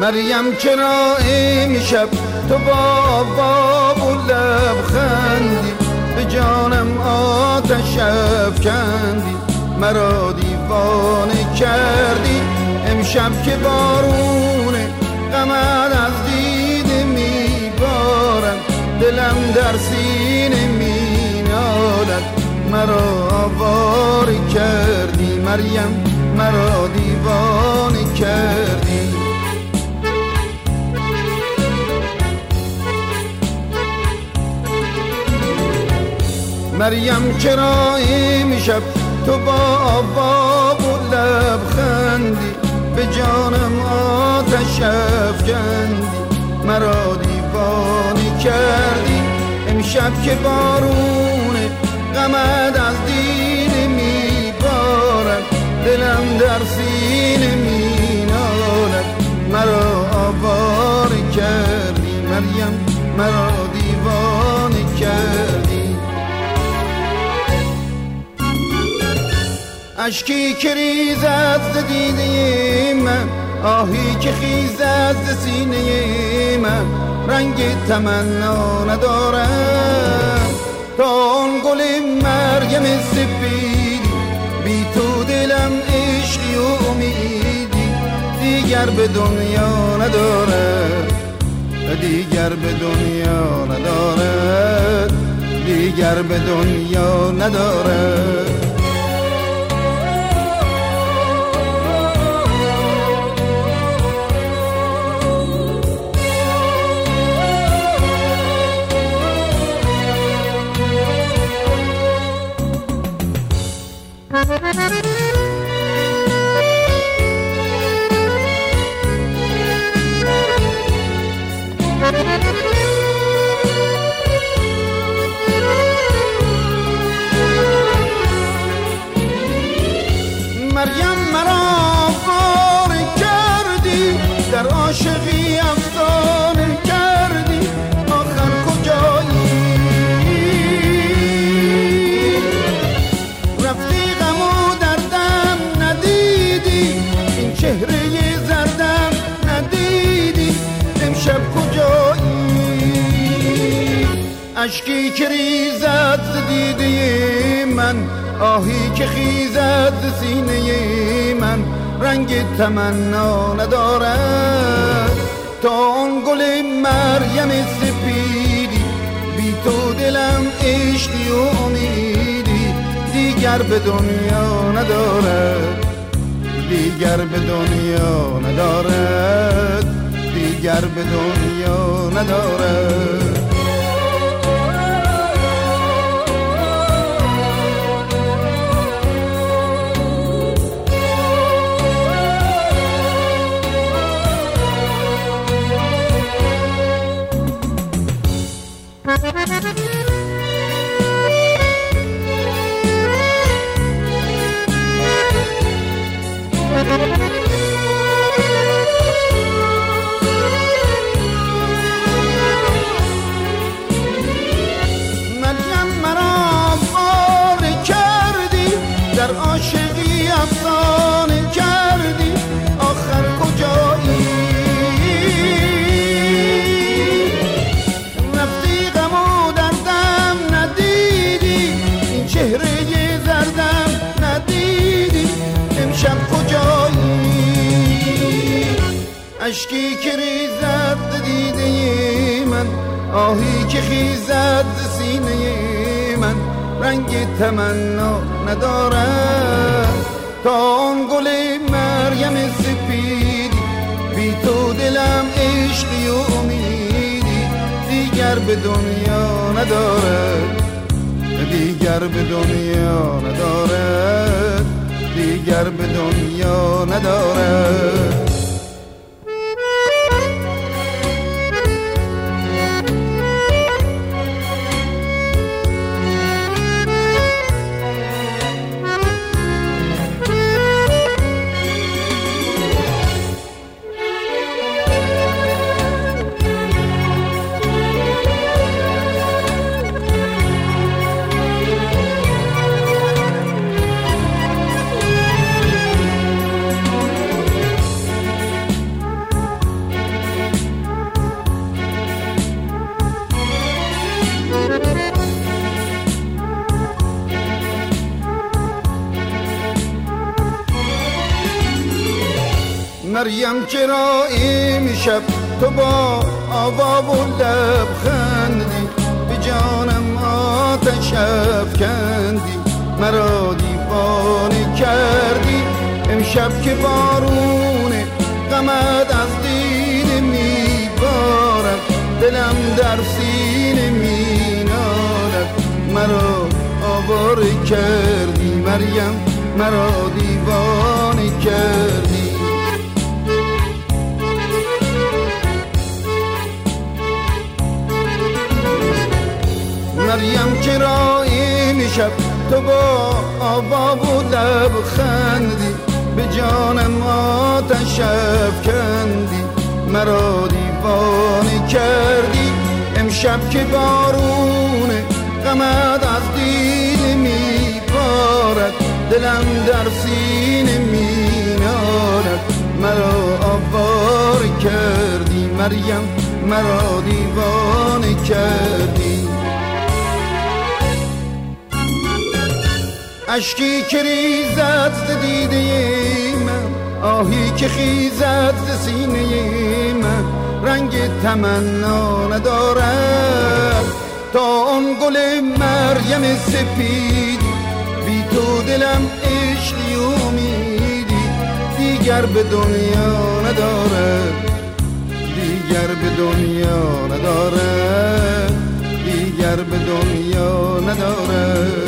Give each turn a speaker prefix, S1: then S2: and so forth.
S1: مریم چرا امشب تو با باب و لبخندی به جانم آتش افکندی، مرا دیوانه کردی امشب که بارونه غمت از دیده میبارم، دلم در سینه مینالد، مرا آواره کردی مریم، مرا دیوانه کردی. مریم چرا امشب تو با باب و لبخندی به جانم آتش افکندی، مرا دیوانه کردی امشب که بارونه غمت از دیده میبارد، دلم در سینه مینالد، مرا آواره کردی مریم، مرا دیوانه کردی. اشکی که ریزد ز دیده من، آهی که خیزد ز سینه من، رنگ تمنا ندارم تا آن گل مریم سپیدی، بی تو دلم عشقی و امیدی دیگر به دنیا ندارد، دیگر به دنیا ندارد، دیگر به دنیا ندارد. مریم مرا واره کردی، در عاشقی افسانه کردی، آخر کجایی؟ رفتی غم و دردم ندیدی، این چهره زردم ندیدی، امشب کجایی؟ اشکی که ریزد ز دیده من، آهی که خیزد ز سینه من، رنگ تمنا ندارد تا آن گل مریم سپیدی، بی تو دلم عشقی و امیدی دیگر به دنیا ندارد، دیگر به دنیا ندارد، دیگر به دنیا ندارد. مریم مرا واره کردی، در عاشقی افسانه کردی، آخر کجایی؟ رفتی غم و دردم ندیدی، این چهره زردم ندیدی، امشب کجایی؟ اشکی که ریزد دیده من، آهی که خیزد سینه من، رنگ تمنا ندارد تا آن گل مریم سپیدی، بی تو دلم عشقی و امیدی دیگر به دنیا ندارد، دیگر به دنیا ندارد، دیگر به دنیا ندارد. مریم چرا امشب تو با آوا و لبخندی به جانم آتش افکندی مرا دیوانه کردی امشب که بارون غمت از دیده میبارد دلم در سینه مینالد مرا آواره کردی مریم مرا دیوانه کردی مریم چرا امشب تو با آوا و لبخندی به جانم آتش افکندی مرا دیوانه کردی امشب که بارون غمت از دیده میبارد دلم در سینه مینالد مرا آواره کردی مریم مرا دیوانه کردی اشکی که ریزد ز دیده من آهی که خیزد ز سینه من رنگ تمنا ندارد تا آن گل مریم سپید بی تو دلم عشقی امیدی دیگر به دنیا ندارد دیگر به دنیا ندارد دیگر به دنیا ندارد